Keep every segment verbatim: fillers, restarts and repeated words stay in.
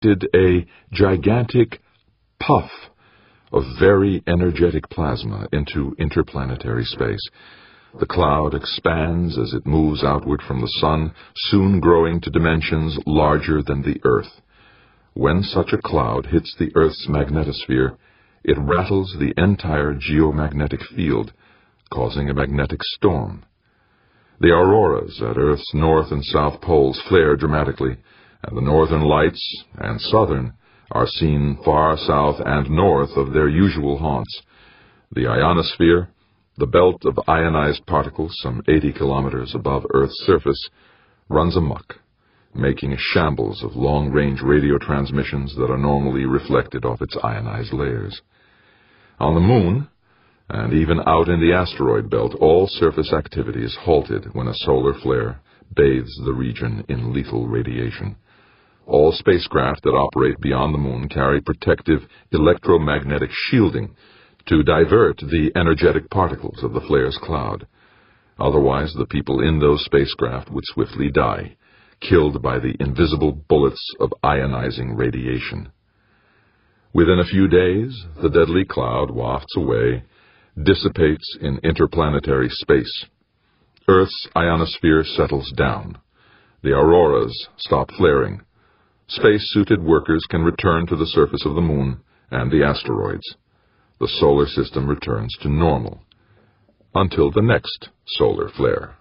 did a gigantic puff of very energetic plasma into interplanetary space. The cloud expands as it moves outward from the sun, soon growing to dimensions larger than the Earth. When such a cloud hits the Earth's magnetosphere, it rattles the entire geomagnetic field, causing a magnetic storm. The auroras at Earth's north and south poles flare dramatically, and the northern lights and southern are seen far south and north of their usual haunts. The ionosphere, the belt of ionized particles some eighty kilometers above Earth's surface, runs amok, making a shambles of long-range radio transmissions that are normally reflected off its ionized layers. On the Moon, and even out in the asteroid belt, all surface activity is halted when a solar flare bathes the region in lethal radiation. All spacecraft that operate beyond the Moon carry protective electromagnetic shielding to divert the energetic particles of the flare's cloud. Otherwise, the people in those spacecraft would swiftly die, killed by the invisible bullets of ionizing radiation. Within a few days, the deadly cloud wafts away, dissipates in interplanetary space. Earth's ionosphere settles down. The auroras stop flaring. Space-suited workers can return to the surface of the Moon and the asteroids. The solar system returns to normal until the next solar flare.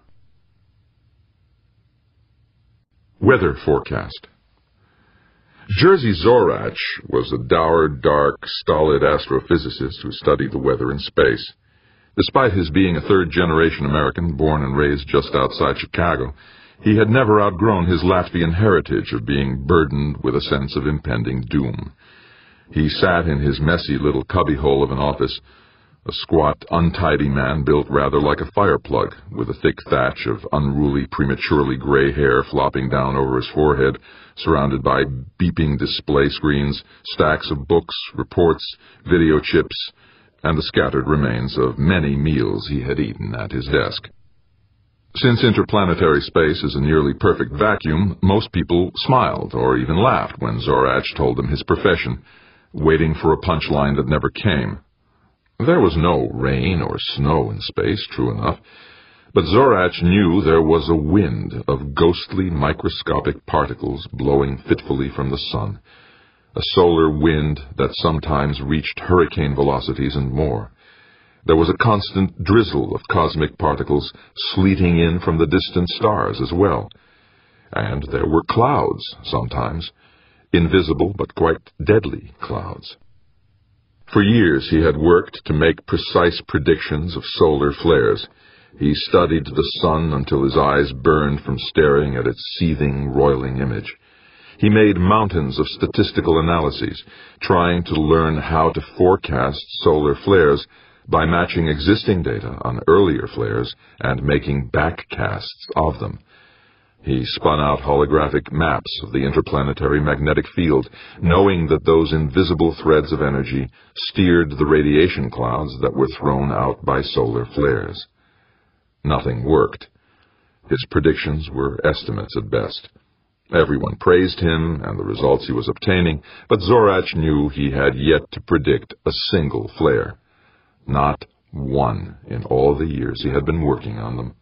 Weather forecast. Jerzy Zorach was a dour, dark, stolid astrophysicist who studied the weather in space. Despite his being a third-generation American born and raised just outside Chicago, he had never outgrown his Latvian heritage of being burdened with a sense of impending doom. He sat in his messy little cubbyhole of an office, a squat, untidy man built rather like a fire plug, with a thick thatch of unruly, prematurely gray hair flopping down over his forehead, surrounded by beeping display screens, stacks of books, reports, video chips, and the scattered remains of many meals he had eaten at his desk. Since interplanetary space is a nearly perfect vacuum, most people smiled or even laughed when Zorach told them his profession, waiting for a punchline that never came. There was no rain or snow in space, true enough, but Zorach knew there was a wind of ghostly microscopic particles blowing fitfully from the sun, a solar wind that sometimes reached hurricane velocities and more. There was a constant drizzle of cosmic particles sleeting in from the distant stars as well. And there were clouds, sometimes, invisible but quite deadly clouds. For years he had worked to make precise predictions of solar flares. He studied the sun until his eyes burned from staring at its seething, roiling image. He made mountains of statistical analyses, trying to learn how to forecast solar flares by matching existing data on earlier flares and making backcasts of them. He spun out holographic maps of the interplanetary magnetic field, knowing that those invisible threads of energy steered the radiation clouds that were thrown out by solar flares. Nothing worked. His predictions were estimates at best. Everyone praised him and the results he was obtaining, but Zorach knew he had yet to predict a single flare. Not one in all the years he had been working on them.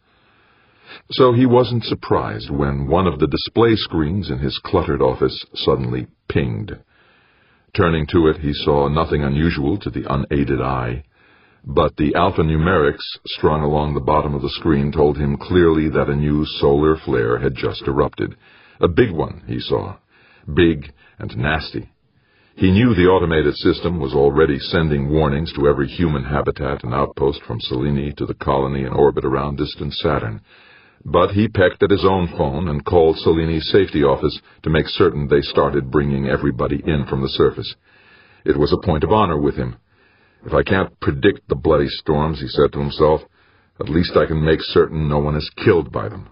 So he wasn't surprised when one of the display screens in his cluttered office suddenly pinged. Turning to it, he saw nothing unusual to the unaided eye, but the alphanumerics strung along the bottom of the screen told him clearly that a new solar flare had just erupted. A big one, he saw. Big and nasty. He knew the automated system was already sending warnings to every human habitat and outpost from Selene to the colony in orbit around distant Saturn. But he pecked at his own phone and called Selene's safety office to make certain they started bringing everybody in from the surface. It was a point of honor with him. If I can't predict the bloody storms, he said to himself, at least I can make certain no one is killed by them.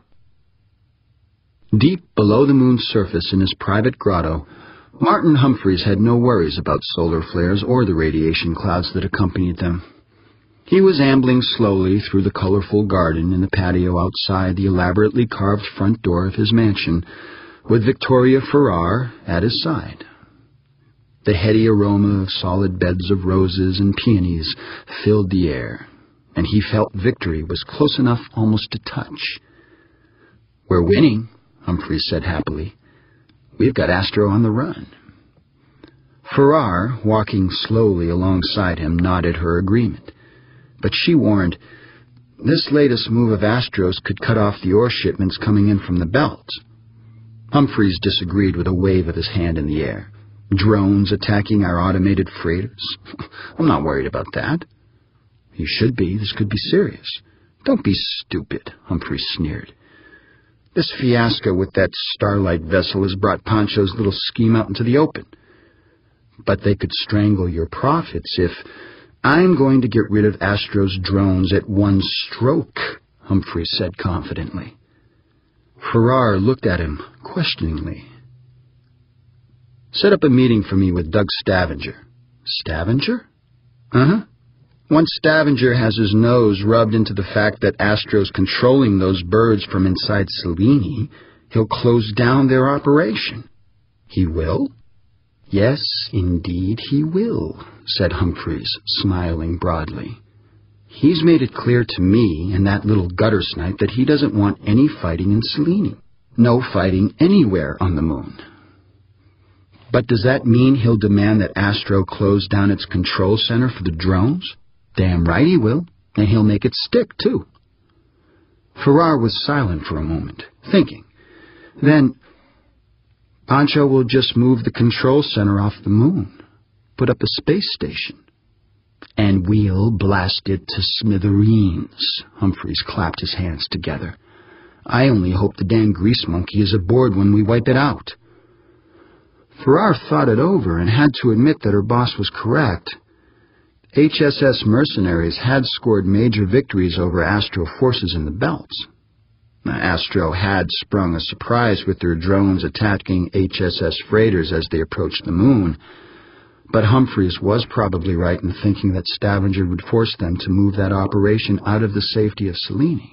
Deep below the Moon's surface in his private grotto, Martin Humphreys had no worries about solar flares or the radiation clouds that accompanied them. He was ambling slowly through the colorful garden in the patio outside the elaborately carved front door of his mansion, with Victoria Farrar at his side, The heady aroma of solid beds of roses and peonies filled the air, and he felt victory was close enough almost to touch. "We're winning," Humphreys said happily. "We've got Astro on the run." Farrar, walking slowly alongside him, nodded her agreement. But she warned, this latest move of Astro's could cut off the ore shipments coming in from the belt. Humphreys disagreed with a wave of his hand in the air. "Drones attacking our automated freighters? I'm not worried about that." "You should be. This could be serious." "Don't be stupid," Humphreys sneered. "This fiasco with that Starlight vessel has brought Pancho's little scheme out into the open." "But they could strangle your profits if—" "I'm going to get rid of Astro's drones at one stroke," Humphreys said confidently. Farrar looked at him questioningly. "Set up a meeting for me with Doug Stavanger." "Stavanger?" "Uh-huh. Once Stavanger has his nose rubbed into the fact that Astro's controlling those birds from inside Selene, he'll close down their operation." "He will?" "Yes, indeed he will," said Humphreys, smiling broadly. "He's made it clear to me and that little gutter snipe that he doesn't want any fighting in Selene. No fighting anywhere on the moon." "But does that mean he'll demand that Astro close down its control center for the drones?" "Damn right he will, and he'll make it stick, too." Farrar was silent for a moment, thinking. Then, "Pancho will just move the control center off the moon, put up a space station." "And we'll blast it to smithereens." Humphreys clapped his hands together. "I only hope the damn grease monkey is aboard when we wipe it out." Farrar thought it over and had to admit that her boss was correct. H S S mercenaries had scored major victories over Astro forces in the belts. Astro had sprung a surprise with their drones attacking H S S freighters as they approached the moon, but Humphreys was probably right in thinking that Stavanger would force them to move that operation out of the safety of Selene.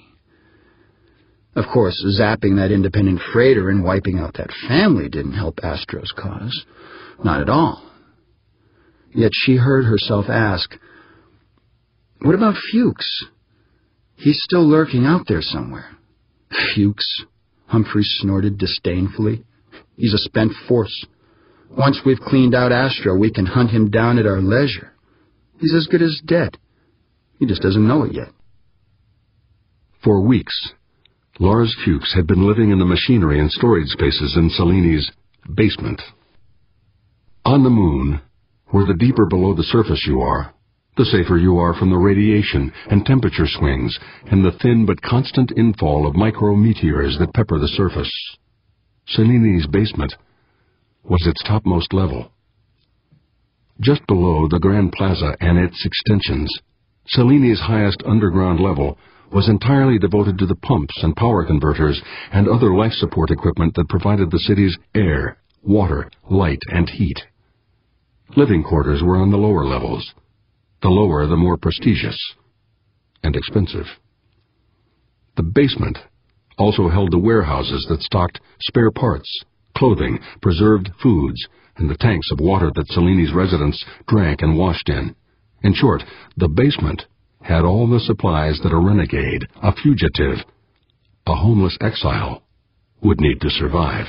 Of course, zapping that independent freighter and wiping out that family didn't help Astro's cause. Not at all. Yet she heard herself ask, "What about Fuchs? He's still lurking out there somewhere." "Fuchs?" Humphreys snorted disdainfully. "He's a spent force. Once we've cleaned out Astro, we can hunt him down at our leisure. He's as good as dead. He just doesn't know it yet." For weeks, Lars Fuchs had been living in the machinery and storage spaces in Selene's basement. On the moon, where the deeper below the surface you are, the safer you are from the radiation and temperature swings and the thin but constant infall of micrometeors that pepper the surface. Selene's basement was its topmost level. Just below the Grand Plaza and its extensions, Selene's highest underground level was entirely devoted to the pumps and power converters and other life support equipment that provided the city's air, water, light, and heat. Living quarters were on the lower levels. The lower, the more prestigious and expensive. The basement also held the warehouses that stocked spare parts, clothing, preserved foods, and the tanks of water that Selene's residents drank and washed in. In short, the basement had all the supplies that a renegade, a fugitive, a homeless exile would need to survive.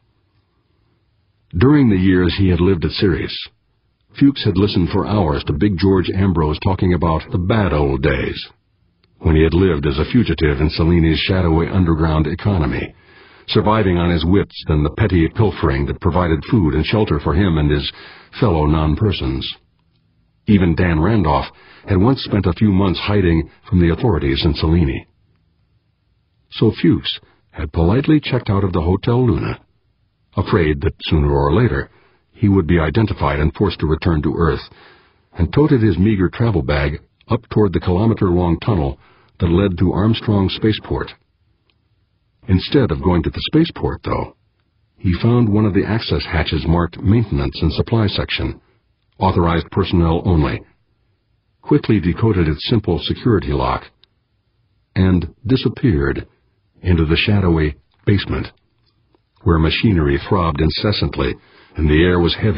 During the years he had lived at Sirius, Fuchs had listened for hours to Big George Ambrose talking about the bad old days, when he had lived as a fugitive in Selene's shadowy underground economy, surviving on his wits and the petty pilfering that provided food and shelter for him and his fellow non-persons. Even Dan Randolph had once spent a few months hiding from the authorities in Selene. So Fuchs had politely checked out of the Hotel Luna, afraid that sooner or later he would be identified and forced to return to Earth, and toted his meager travel bag up toward the kilometer-long tunnel that led to Armstrong Spaceport. Instead of going to the spaceport, though, he found one of the access hatches marked Maintenance and Supply Section, authorized personnel only, quickly decoded its simple security lock, and disappeared into the shadowy basement, where machinery throbbed incessantly and the air was heavy